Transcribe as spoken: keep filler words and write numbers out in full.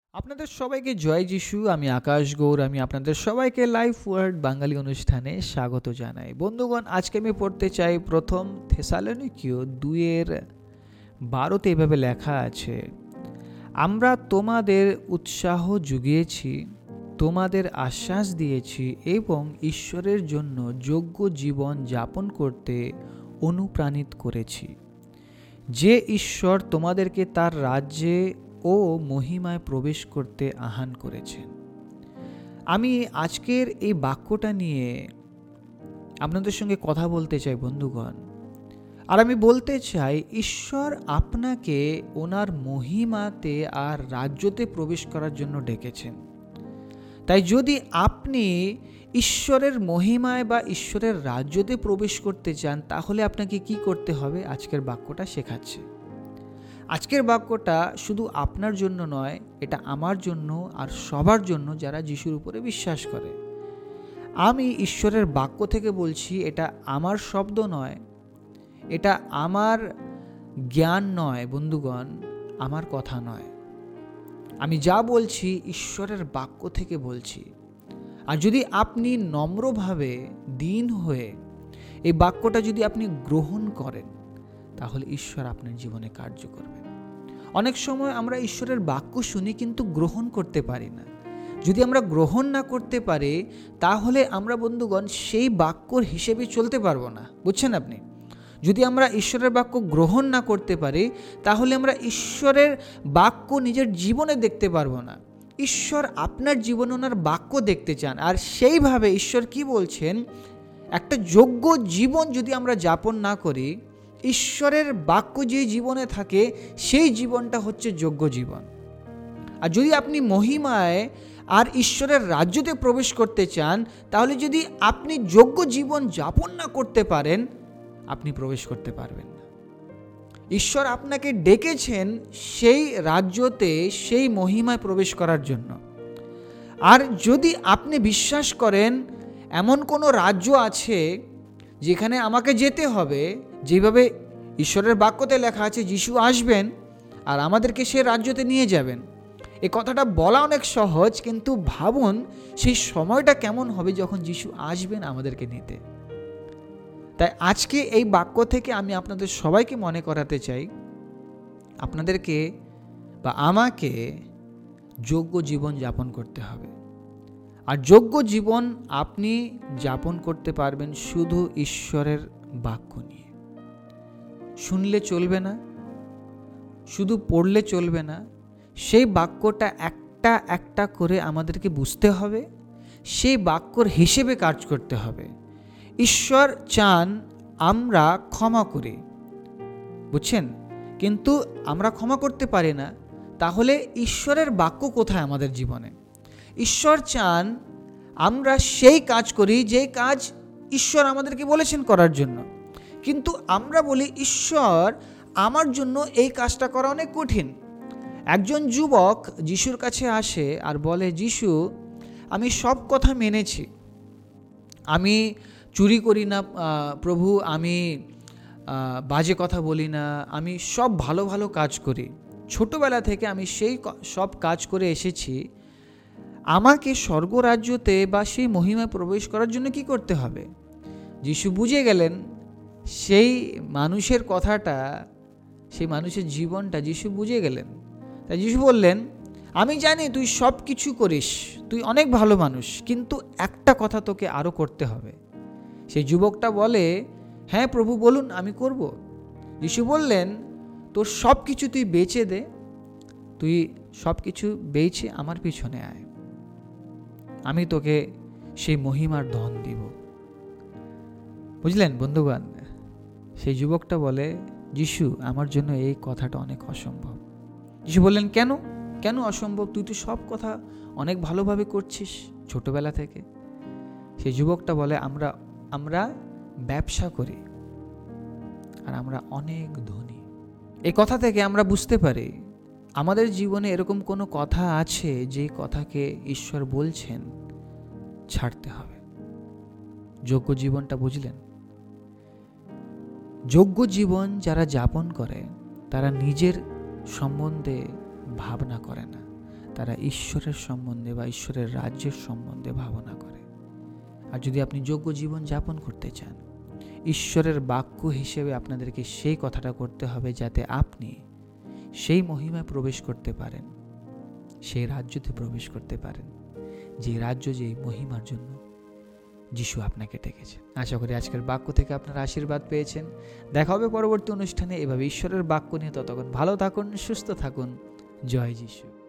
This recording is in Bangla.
আপনাদের সবাইকে জয় যিশু। আমি আকাশ গৌর। আমি আপনাদের সবাইকে লাইফ ওয়ার্ড বাঙালি অনুষ্ঠানে স্বাগত জানাই। বন্ধুগণ, আজকে আমি পড়তে চাই প্রথম থেসালনিকীয় দুইয়ের বারোতে এভাবে লেখা আছে, আমরা তোমাদের উৎসাহ জুগিয়েছি, তোমাদের আশ্বাস দিয়েছি এবং ঈশ্বরের জন্য যোগ্য জীবন যাপন করতে অনুপ্রাণিত করেছি, যে ঈশ্বর তোমাদেরকে তার রাজ্যে ও মহিমায় প্রবেশ করতে আহ্বান করেছেন। আমি আজকের এই বাক্যটা নিয়ে আপনাদের সঙ্গে কথা বলতে চাই বন্ধুগণ। আর আমি বলতে চাই, ঈশ্বর আপনাকে ওনার মহিমাতে আর রাজ্যতে প্রবেশ করার জন্য ডেকেছেন। তাই যদি আপনি ঈশ্বরের মহিমায় বা ঈশ্বরের রাজ্যতে প্রবেশ করতে চান, তাহলে আপনাকে কি করতে হবে আজকের বাক্যটা শেখাচ্ছে। আজকের বাক্যটা শুধু আপনার জন্য নয়, এটা আমার জন্য আর সবার জন্য যারা যিশুর উপরে বিশ্বাস করে। আমি ঈশ্বরের বাক্য থেকে বলছি, এটা আমার শব্দ নয়, এটা আমার জ্ঞান নয় বন্ধুগণ, আমার কথা নয়। আমি যা বলছি ঈশ্বরের বাক্য থেকে বলছি। আর যদি আপনি নম্রভাবে দিন হয়ে এই বাক্যটা যদি আপনি গ্রহণ করেন, তাহলে ঈশ্বর আপনার জীবনে কার্য করবেন। অনেক সময় আমরা ঈশ্বরের বাক্য শুনি কিন্তু গ্রহণ করতে পারি না। যদি আমরা গ্রহণ না করতে পারি, তাহলে আমরা বন্ধুগণ সেই বাক্যর হিসেবে চলতে পারবো না। বুঝছেন আপনি? যদি আমরা ঈশ্বরের বাক্য গ্রহণ না করতে পারি, তাহলে আমরা ঈশ্বরের বাক্য নিজের জীবনে দেখতে পারবো না। ঈশ্বর আপনার জীবনে ওনার বাক্য দেখতে চান। আর সেইভাবে ঈশ্বর কি বলছেন, একটা যোগ্য জীবন যদি আমরা যাপন না করি, ঈশ্বরের বাক্য যে জীবনে থাকে সেই জীবনটা হচ্ছে যোগ্য জীবন। আর যদি আপনি মহিমায় আর ঈশ্বরের রাজ্যতে প্রবেশ করতে চান, তাহলে যদি আপনি যোগ্য জীবন যাপন না করতে পারেন, আপনি প্রবেশ করতে পারবেন না। ঈশ্বর আপনাকে ডেকেছেন সেই রাজ্যতে, সেই মহিমায় প্রবেশ করার জন্য। আর যদি আপনি বিশ্বাস করেন এমন কোনো রাজ্য আছে যেখানে আমাকে যেতে হবে, যেভাবে ঈশ্বরের বাক্যতে লেখা আছে যিশু আসবেন আর আমাদেরকে সে রাজ্যতে নিয়ে যাবেন, এই কথাটা বলা অনেক সহজ, কিন্তু ভাবুন সেই সময়টা কেমন হবে যখন যিশু আসবেন আমাদেরকে নিতে। তাই আজকে এই বাক্য থেকে আমি আপনাদের সবাইকে মনে করাতে চাই, আপনাদেরকে বা আমাকে যোগ্য জীবন যাপন করতে হবে। আর যোগ্য জীবন আপনি যাপন করতে পারবেন শুধু ঈশ্বরের বাক্য নিয়ে। শুনলে চলবে না, শুধু পড়লে চলবে না, সেই বাক্যটা একটা একটা করে আমাদেরকে বুঝতে হবে, সেই বাক্যর হিসেবে কাজ করতে হবে। ঈশ্বর চান আমরা ক্ষমা করি, বুঝছেন? কিন্তু আমরা ক্ষমা করতে পারি না, তাহলে ঈশ্বরের বাক্য কোথায় আমাদের জীবনে? ঈশ্বর চান আমরা সেই কাজ করি যে কাজ ঈশ্বর আমাদেরকে বলেছেন করার জন্য, কিন্তু আমরা বলি ঈশ্বর আমার জন্য এই কাজটা করা অনেক কঠিন। একজন যুবক যিশুর কাছে আসে আর বলে, যিশু, আমি সব কথা মেনেছি, আমি চুরি করি না প্রভু, আমি বাজে কথা বলি না, আমি সব ভালো ভালো কাজ করি, ছোটবেলা থেকে আমি সেই সব কাজ করে এসেছি, আমাকে স্বর্গরাজ্যতে বা সেই মহিমায় প্রবেশ করার জন্য কি করতে হবে? যিশু বুঝে গেলেন সেই মানুষের কথাটা, সেই মানুষের জীবনটা যিশু বুঝে গেলেন। তাই যিশু বললেন, আমি জানি তুই সব কিছু করিস, তুই অনেক ভালো মানুষ, কিন্তু একটা কথা তোকে আরও করতে হবে। সেই যুবকটা বলে, হ্যাঁ প্রভু বলুন, আমি করব। যিশু বললেন, তোর সব কিছু তুই বেচে দে, তুই সব কিছু বেচে আমার পিছনে আয়, আমি তোকে সেই মহিমার ধন দিব। বুঝলেন বন্ধুগণ? সেই যুবকটা বলে, যিশু, আমার জন্য এই কথাটা অনেক অসম্ভব। যিশু বললেন, কেন কেন অসম্ভব? তুই তো সব কথা অনেক ভালোভাবে করছিস ছোটবেলা থেকে। সেই যুবকটা বলে, আমরা আমরা ব্যবসা করি আর আমরা অনেক ধনী। এই কথা থেকে আমরা বুঝতে পারি আমাদের জীবনে এরকম কোনো কথা আছে যে কথাকে ঈশ্বর বলছেন ছাড়তে হবে। যোগ্য জীবনটা বুঝলেন? যোগ্য জীবন যারা যাপন করে তারা নিজের সম্বন্ধে ভাবনা করে না, তারা ঈশ্বরের সম্বন্ধে বা ঈশ্বরের রাজ্যের সম্বন্ধে ভাবনা করে। আর যদি আপনি যোগ্য জীবন যাপন করতে চান, ঈশ্বরের বাক্য হিসেবে আপনাদেরকে সেই কথাটা করতে হবে যাতে আপনি সেই মহিমায় প্রবেশ করতে পারেন, সেই রাজ্যতে প্রবেশ করতে পারেন, যে রাজ্য যে মহিমার জন্য যিশু আপনাকে ডেকেছে। আশা করি আজকের বাক্য থেকে আপনারা আশীর্বাদ পেয়েছেন। দেখা হবে পরবর্তী অনুষ্ঠানে এভাবে ঈশ্বরের বাক্য নিয়ে। ততক্ষণ ভালো থাকুন, সুস্থ থাকুন। জয় যিশু।